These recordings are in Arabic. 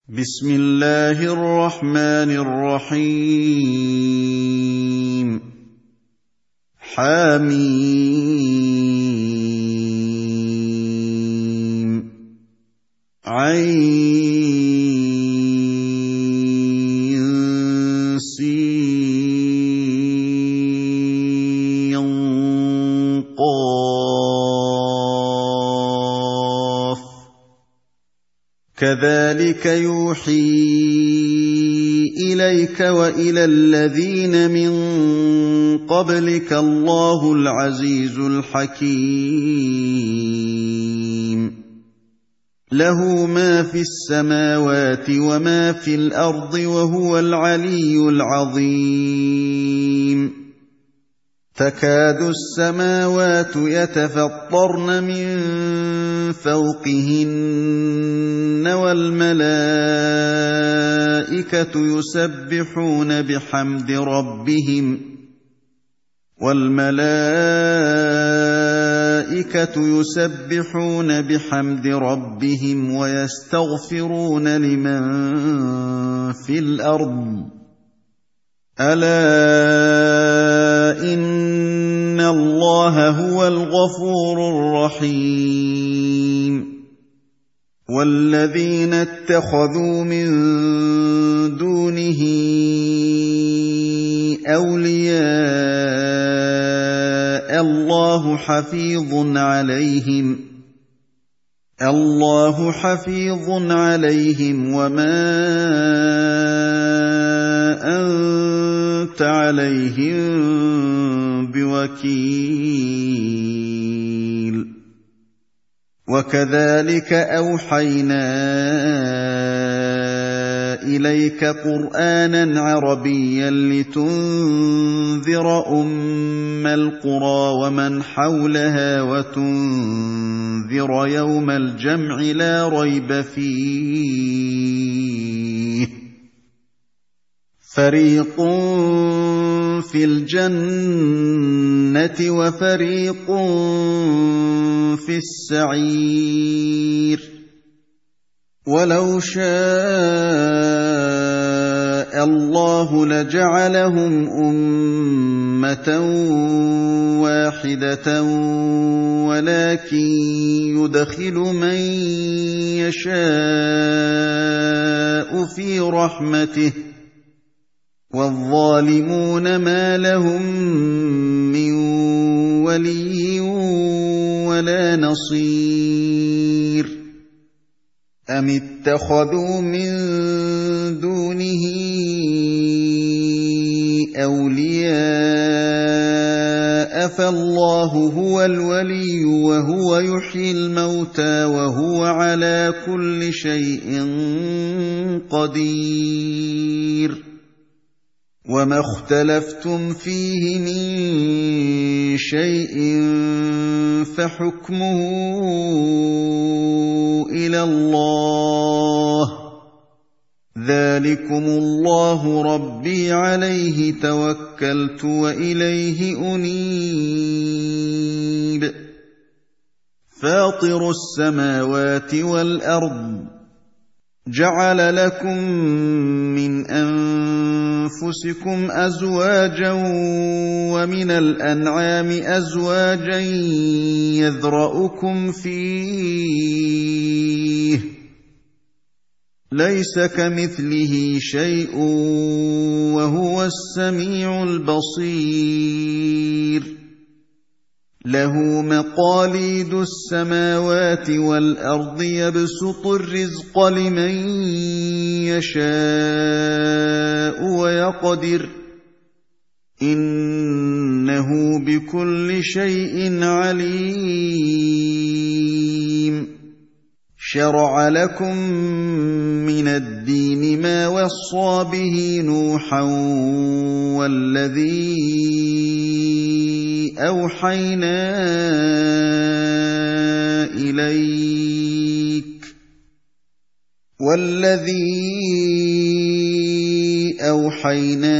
بسم الله الرحمن الرحيم حم عين سين قاف كذلك يوحي إليك وإلى الذين من قبلك الله العزيز الحكيم له ما في السماوات وما في الأرض وهو العلي العظيم تكاد السماوات يتفطرن من فوقهن والملائكة يسبحون بحمد ربهم ويستغفرون لمن في الأرض ألا إن الله هو الغفور الرحيم والذين اتخذوا من دونه أولياء الله حفيظ عليهم وما أنت عليهم بوكيل وكذلك أوحينا إليك قرآنا عربيا لتنذر أم القرى ومن حولها وتنذر يوم الجمع لا ريب فيه فريق في الجنة وفريق في السعير ولو شاء الله لجعلهم أمة واحدة ولكن يدخل من يشاء في رحمته والظالمون ما لهم من ولي ولا نصير أم اتخذوا من دونه أولياء فالله هو الولي وهو يحيي الموتى وهو على كل شيء قدير وما اختلفتم فيه من شيء فحكمه إلى الله ذلكم الله ربي عليه توكلت وإليه أنيب فاطر السماوات والأرض جعل لكم من أنفسكم أزواجا ومن الأنعام أزواجا يذرأكم فيه ليس كمثله شيء وهو السميع البصير له مقاليد السماوات والأرض يبسط الرزق لمن يشاء ويقدر إنه بكل شيء عليم شرع لكم من الدين ما وصى به نوحا والذي أوحينا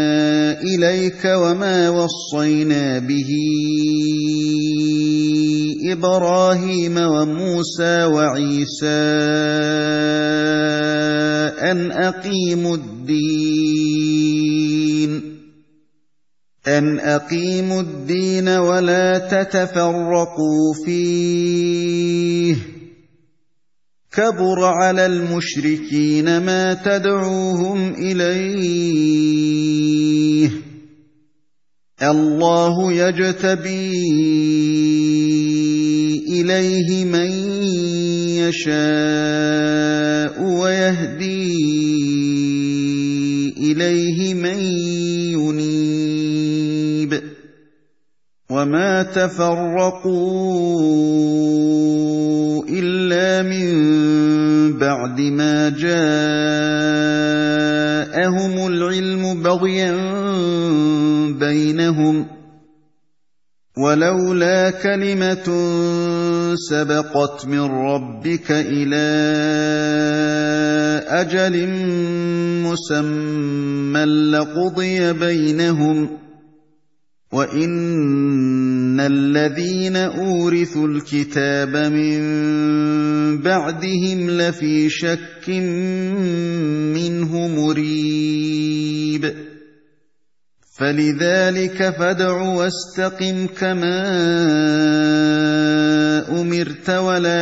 إليك وما وصينا به إبراهيم وموسى وعيسى أن أقيموا الدين ولا تتفرقوا فيه كبر على المشركين ما تدعوهم إليه الله يجتبي إليه من يشاء ويهدي إليه من ينيب وما تفرقوا إلا من بعد ما جاءهم العلم بغيا بينهم ولولا كلمة سبقت من ربك إلى أجل مسمى لقضي بينهم وإن الذين أورثوا الكتاب من بعدهم لفي شك منه مريب فلذلك فادع واستقم كما أمرت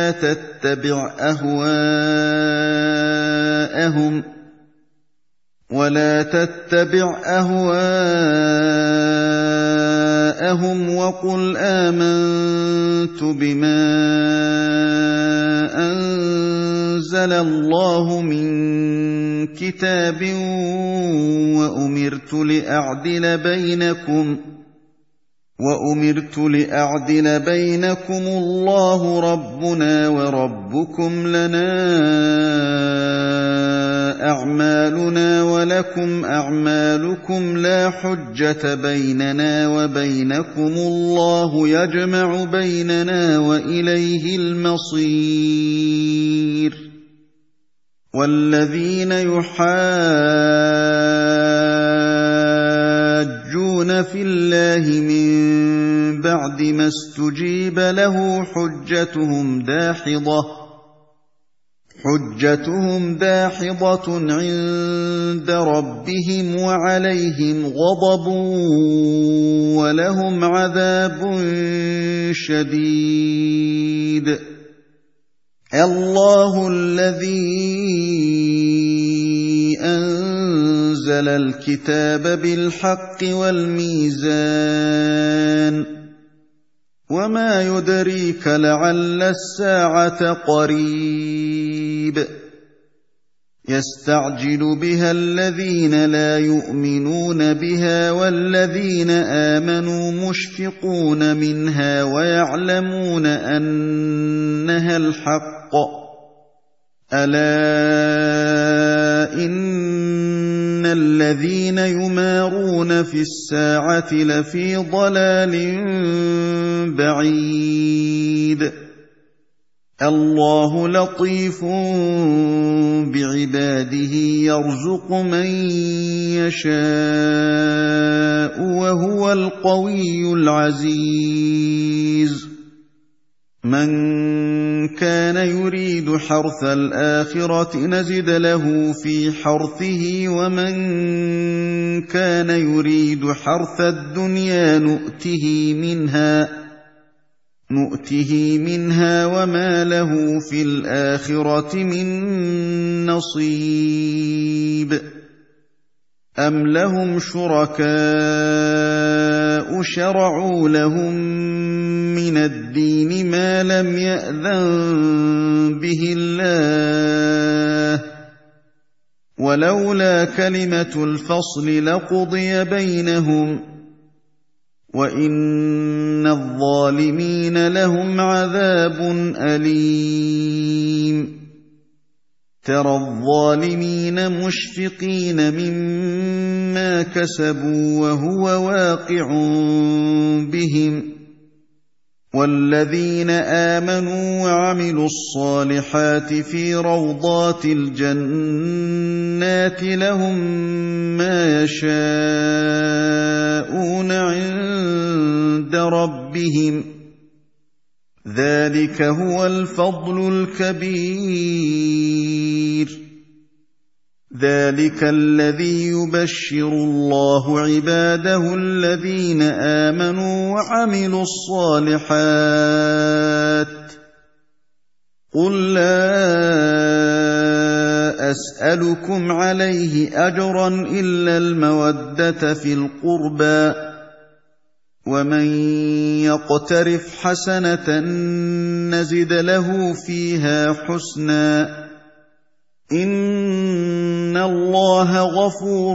ولا تتبع أهواءهم وقل آمنت بما أنزل الله من كتاب وأمرت لأعدل بينكم الله ربنا وربكم لنا أعمالنا ولكم أعمالكم لا حجة بيننا وبينكم الله يجمع بيننا وإليه المصير والذين يحاجون في الله من بعد ما استجيب له حجتهم داحضة عند ربهم وعليهم غضب ولهم عذاب شديد الله الذي أنزل الكتاب بالحق والميزان وما يدريك لعل الساعة قريب يستعجل بها الذين لا يؤمنون بها والذين آمنوا مشفقون منها ويعلمون أنها الحق ألا إن الذين يمارون في الساعة لفي ضلال بعيد الله لطيف بعباده يرزق من يشاء وهو القوي العزيز من كان يريد حرث الآخرة نزد له في حرثه ومن كان يريد حرث الدنيا نؤته منها وما له في الآخرة من نصيب أم لهم شركاء شرعوا لهم من الدين ما لم يأذن به الله ولولا كلمة الفصل لقضي بينهم وإن الظالمين لهم عذاب أليم ترى الظالمين مشفقين مما كسبوا وهو واقع بهم والذين آمنوا وعملوا الصالحات في روضات الجنات لهم ما يشاءون عند ربهم ذلك هو الفضل الكبير. ذلك الذي يبشر الله عباده الذين آمنوا وعملوا الصالحات. قل لا أسألكم عليه أجرا إلا المودة في القربى، ومن يقترف حسنة نزد له فيها حسنا، إن الله غفور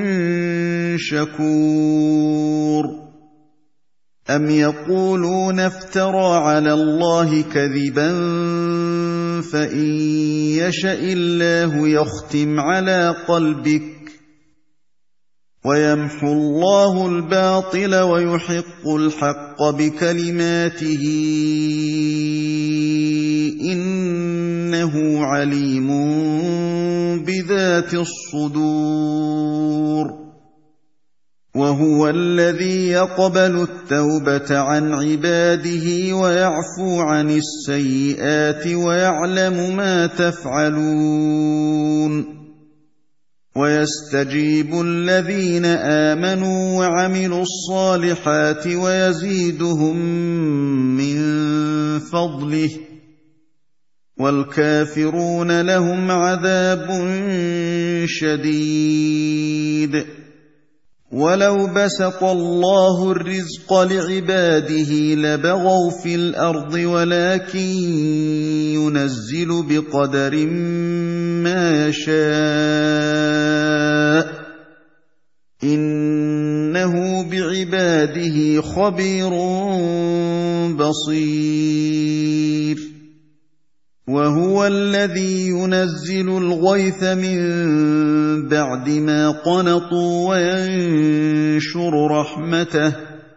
شكور. أم يقولون افترى على الله كذبا، فإن يشأ الله يختم على قلبك ويمحو الله الباطل ويحق الحق بكلماته، إنه عليم بذات الصدور. وهو الذي يقبل التوبة عن عباده ويعفو عن السيئات ويعلم ما تفعلون. ويستجيب الذين آمنوا وعملوا الصالحات ويزيدهم من فضله، والكافرون لهم عذاب شديد. ولو بسط الله الرزق لعباده لبغوا في الأرض، ولكن ينزل بقدر ما يشاء، إنه بعباده خبير بصير. وهو الذي ينزل الغيث من بعد ما قنطوا وينشر رحمته،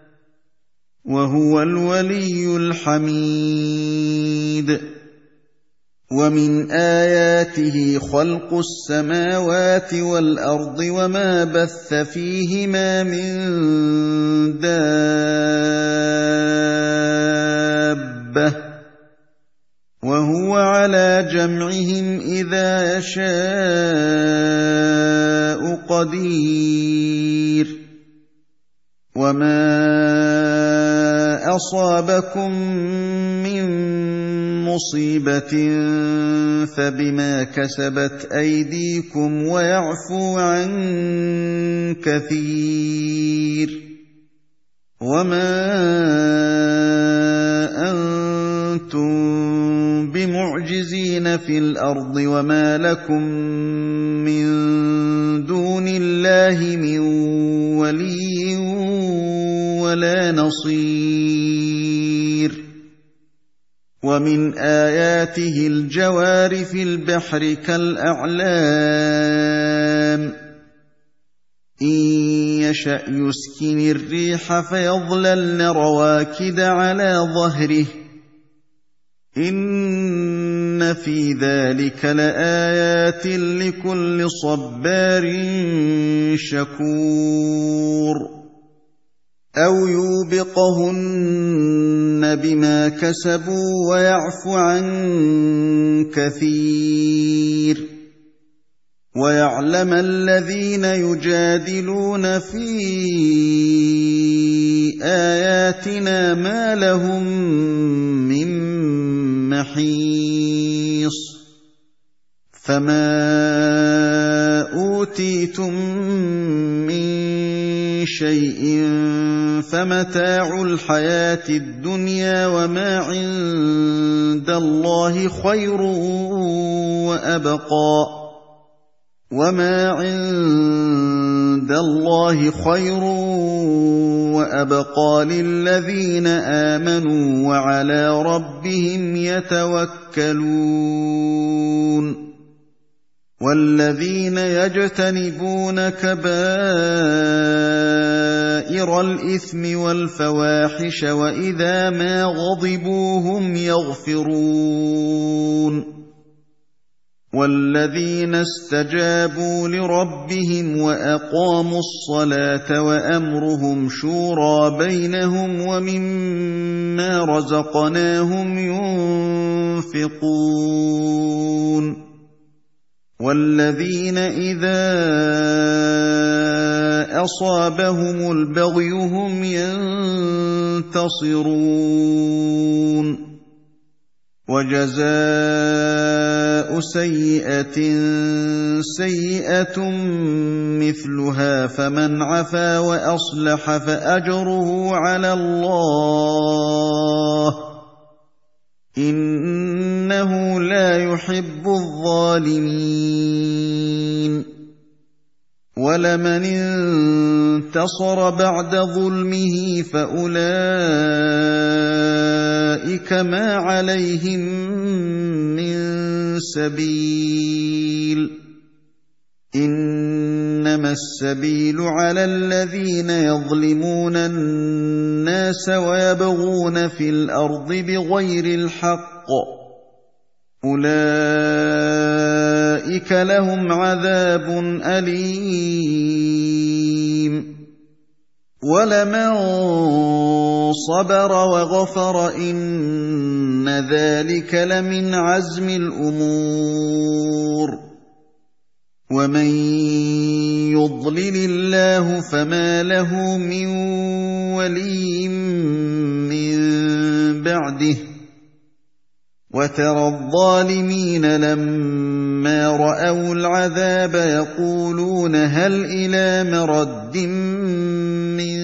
وهو الولي الحميد. ومن آياته خلق السماوات والأرض وما بث فيهما من دابة، وهو على جمعهم إذا يشاء قدير. وما أصابكم من مصيبة فبما كسبت أيديكم ويعفو عن كثير. وما أنتم بمعجزين في الأرض، وما لكم من دون الله من ولي ولا نصير. ومن آياته الجوار في البحر كالأعلام، إن يشأ يسكن الريح فيظللن رواكد على ظهره، إن في ذلك لآيات لكل صبار شكور. أو يوبقهن بما كسبوا ويعفو عن كثير. ويعلم الذين يجادلون في آياتنا ما لهم من محيص. فما أوتيتم من شيء فمتاع الحياة الدنيا، وما عند الله خير وأبقى، وما عند الله خير وأبقى للذين آمنوا وعلى ربهم يتوكلون. والذين يجتنبون كبائر الإثم والفواحش وإذا ما غضبوا هم يغفرون. وَالَّذِينَ اسْتَجَابُوا لِرَبِّهِمْ وَأَقَامُوا الصَّلَاةَ وَأَمْرُهُمْ شُورَىٰ بَيْنَهُمْ وَمِمَّا رَزَقْنَاهُمْ يُنفِقُونَ وَالَّذِينَ إِذَا أَصَابَهُمُ الْبَغْيُ هُمْ يَنتَصِرُونَ وَجَزَاءُ سَيِّئَةٍ سَيِّئَةٌ مِّثْلُهَا فَمَنْ عَفَا وَأَصْلَحَ فَأَجْرُهُ عَلَى اللَّهِ ۚ إِنَّهُ لَا يُحِبُّ الظَّالِمِينَ وَلَمَنِ انتَصَرَ بَعْدَ ظُلْمِهِ فَأُولَٰئِكَ مَا عَلَيْهِم مِّن سَبِيلٍ ۚ إِنَّمَا السَّبِيلُ عَلَى الَّذِينَ يَظْلِمُونَ النَّاسَ وَيَبْغُونَ فِي الْأَرْضِ بِغَيْرِ الْحَقِّ ۚ أُولَٰئِكَ لَهُمْ عَذَابٌ أَلِيمٌ وَلَمَن صَبَرَ وَغَفَرَ إِنَّ ذَٰلِكَ لَمِنْ عَزْمِ الْأُمُورِ وَمَن يُضْلِلِ اللَّهُ فَمَا لَهُ مِن وَلِيٍّ مِّن بَعْدِهِ ۗ وَتَرَى الظَّالِمِينَ لَمَّا رَأَوُا الْعَذَابَ يَقُولُونَ هَلْ إِلَىٰ مَرَدٍّ مِّن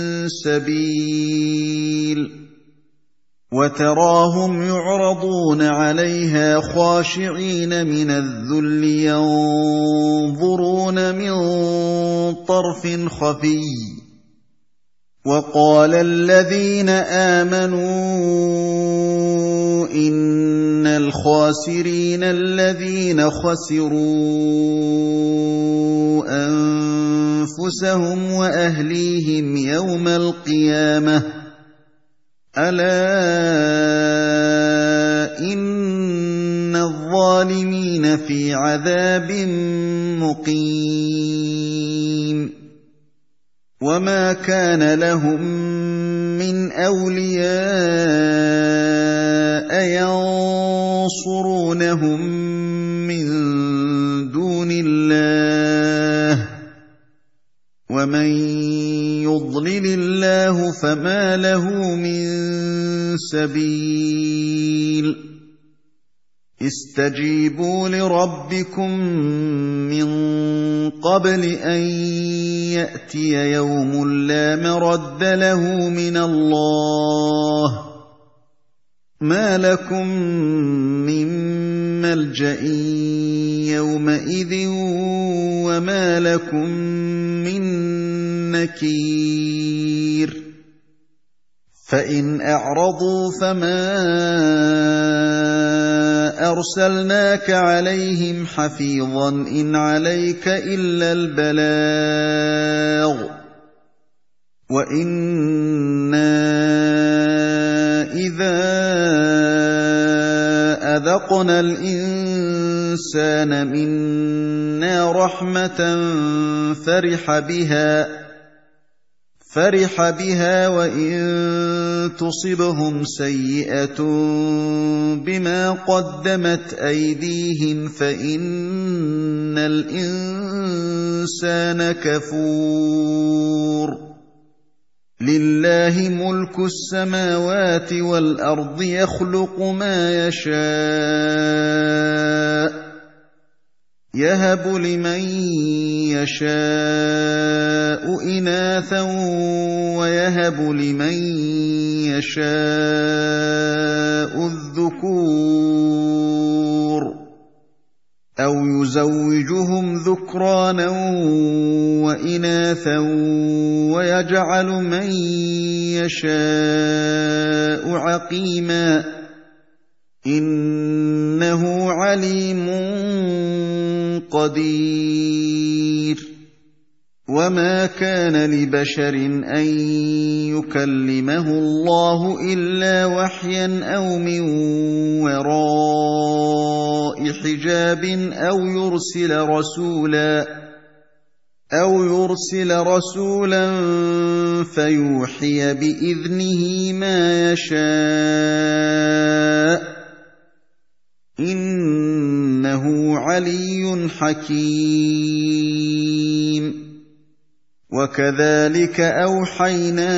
سَبِيلٍ وَتَرَاهُمْ يُعْرَضُونَ عَلَيْهَا خَاشِعِينَ مِنَ الذُّلِّ يَنظُرُونَ مِن طَرْفٍ خَفِيٍّ وَقَالَ الَّذِينَ آمَنُوا إِنَّ الْخَاسِرِينَ الَّذِينَ خَسِرُوا أَنفُسَهُمْ وَأَهْلِيهِمْ يَوْمَ الْقِيَامَةِ ۗ أَلَا إِنَّ الظَّالِمِينَ فِي عَذَابٍ مُّقِيمٍ وَمَا كَانَ لَهُم مِّنْ أَوْلِيَاءَ يَنصُرُونَهُم مِّن دُونِ اللَّهِ ۗ وَمَن يُضْلِلِ اللَّهُ فَمَا لَهُ مِن سَبِيلٍ اسْتَجِيبُوا لِرَبِّكُم مِّن قَبْلِ أَن يَأْتِيَ يَوْمٌ لَّا مَرَدَّ لَهُ مِنَ اللَّهِ ۚ مَا لَكُم مِّن مَّلْجَإٍ يَوْمَئِذٍ وَمَا لَكُم مِّن نَّكِيرٍ فَإِنْ أَعْرَضُوا فَمَا أَرْسَلْنَاكَ عَلَيْهِمْ حَفِيظًا ۖ إِنْ عَلَيْكَ إِلَّا الْبَلَاغُ ۗ وَإِنَّا إِذَا أَذَقْنَا الْإِنسَانَ مِنَّا رَحْمَةً فَرِحَ بِهَا وَإِن تُصِبْهُمْ سَيِّئَةٌ بِمَا قَدَّمَتْ أَيْدِيهِمْ فَإِنَّ الْإِنسَانَ كَفُورٌ لِلَّهِ مُلْكُ السَّمَاوَاتِ وَالْأَرْضِ يَخْلُقُ مَا يَشَاءُ يَهَبُ لِمَن يَشَاءُ إِنَاثًا وَيَهَبُ لِمَن يَشَاءُ الذُّكُورَ أَوْ يُزَوِّجُهُمْ ذُكْرَانًا وَإِنَاثًا وَيَجْعَلُ مَن يَشَاءُ عَقِيمًا ۚ إِنَّهُ عَلِيمٌ قَدِيرٌ وَمَا كَانَ لِبَشَرٍ أَن يُكَلِّمَهُ اللَّهُ إِلَّا وَحْيًا أَوْ مِن وَرَاءِ حِجَابٍ أَوْ يُرْسِلَ رَسُولًا فَيُوحِيَ بِإِذْنِهِ مَا يَشَاءُ ۚ إِنَّهُ عَلِيٌّ حَكِيمٌ وَكَذَٰلِكَ أَوْحَيْنَا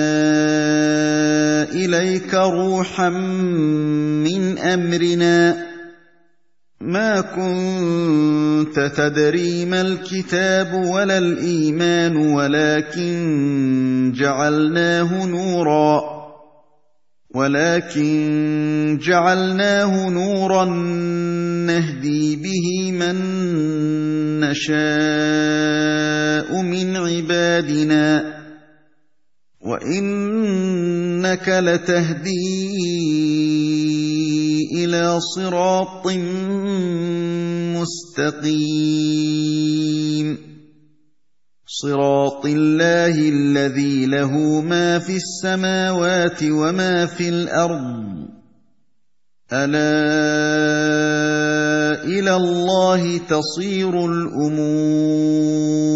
إِلَيْكَ رُوحًا مِّنْ أَمْرِنَا ۚ مَا كُنتَ تَدْرِي مَا الْكِتَابُ وَلَا الْإِيمَانُ وَلَٰكِن جَعَلْنَاهُ نُورًا نَّهْدِي بِهِ مَن نَّشَاءُ مِنْ عِبَادِنَا ۚ وَإِنَّكَ لَتَهْدِي إِلَىٰ صِرَاطٍ مُّسْتَقِيمٍ صِرَاطِ اللَّهِ الَّذِي لَهُ مَا فِي السَّمَاوَاتِ وَمَا فِي الْأَرْضِ ۗ أَلَا إِلَى اللَّهِ تَصِيرُ الْأُمُورُ